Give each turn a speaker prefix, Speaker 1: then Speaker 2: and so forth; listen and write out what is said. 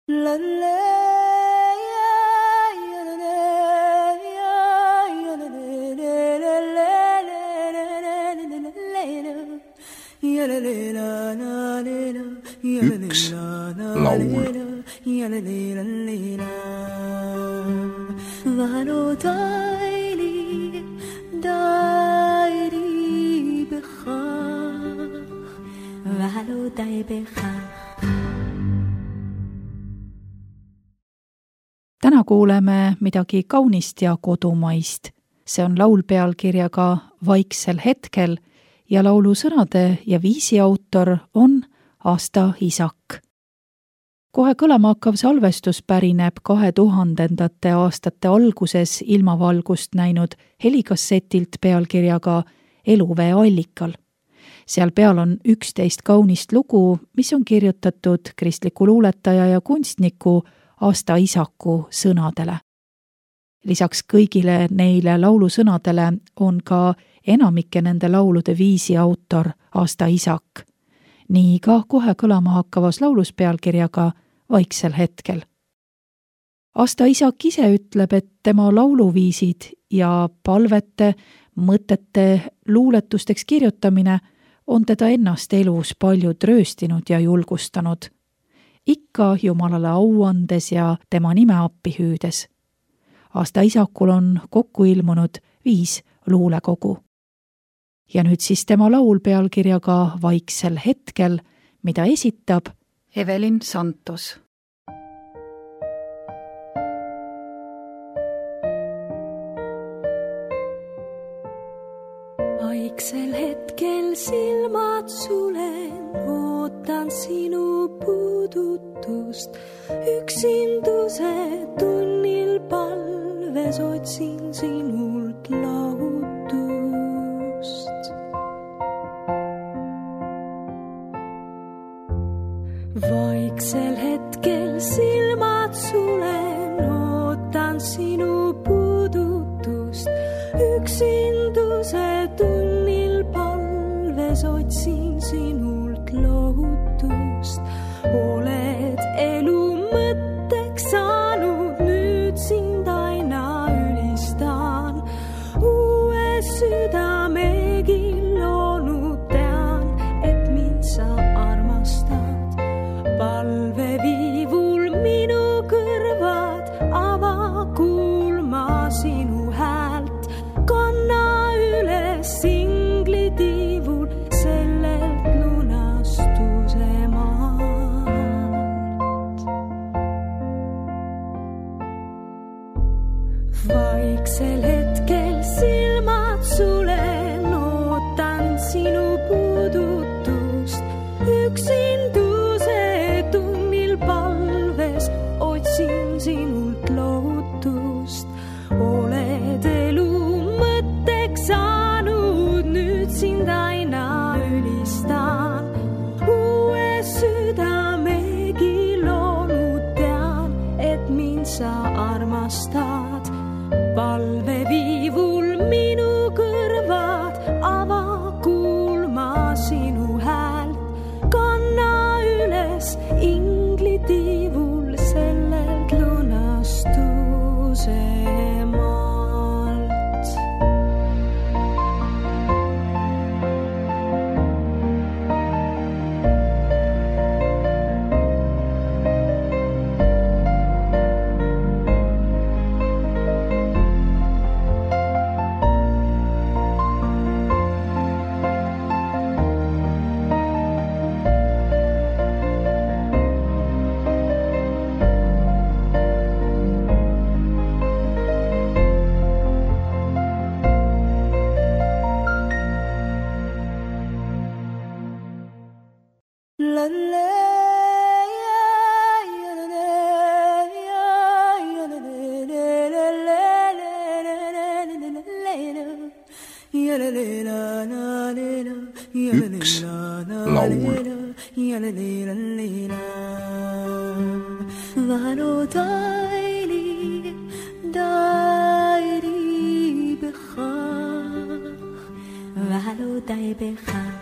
Speaker 1: Üks laul.
Speaker 2: Täna kuuleme midagi kaunist ja kodumaist. See on laul pealkirjaga Vaiksel hetkel ja laulu sõnade ja viisi autor on Asta Isak. Kohe kõlama hakkav salvestus pärineb 2000. aastate alguses ilmavalgust näinud helikassetilt pealkirjaga Eluvee allikal. Seal peal on 11 kaunist lugu, mis on kirjutatud kristliku luuletaja ja kunstniku Asta Isaku sõnadele. Lisaks kõigile neile laulusõnadele on ka enamike nende laulude viisi autor Asta Isak. Nii ka kohe kõlama hakkavas laulus pealkirjaga Vaiksel hetkel. Asta Isak ise ütleb, et tema lauluviisid ja palvete, mõtete, luuletusteks kirjutamine on teda ennast elus palju trööstinud ja julgustanud. Ikka Jumalale au andes ja tema nime appi hüüdes. Asta Isakul on kokku ilmunud 5 luulekogu. Ja nüüd siis tema laul pealkirjaga Vaiksel hetkel, mida esitab Evelin Santos.
Speaker 3: Vaiksel hetkel silmad sulen, ootan sinu puudutust. Üksinduse tunnil palves otsin sinult lahutust. Vaiksel hetkel silmad sulen, ootan sinu puudutust. Üksinduse tunnil palves otsin sinult lohutust. Oled elu mõtteks saanud, nüüd sind aina ülistan. Uue südamegi loonud tean, et mind sa armastad. Palve viivul minu kõrvad, ava kuulma sinu häält. Kanna üles singlitiivul sellelt lunastuse maalt. Vaiksel hetkel silmad sulen, ootan sinu puudutust. Üksinduse tunnil palves otsin sinult lohutust. Oled elu mõtteks saanud, nüüd sind aina ülistan. Uue südamegi loonud tean, et mind sa armastad. Palve viivul minu kõrvad, ava kuulma sinu häält. Kanna üles inglitiivul sellelt lunastuse maalt.
Speaker 1: Üks laul.
Speaker 3: Valo dai bechach